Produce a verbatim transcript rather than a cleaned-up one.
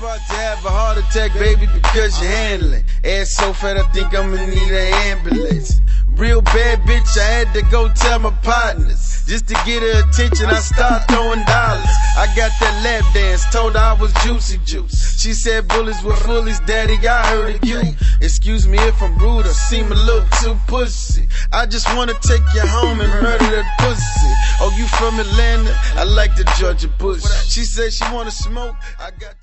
about to have a heart attack, baby, because you're handling. Ass so fat, I think I'ma need an ambulance. Real bad bitch, I had to go tell my partners. Just to get her attention, I start throwing dollars. I got that lap dance, told her I was juicy juice. She said bullets were foolish, daddy, I heard of you. Excuse me if I'm rude or seem a little too pussy. I just wanna take you home and murder that pussy. Oh, you from Atlanta? I like the Georgia Bush. She said she wanna smoke, I got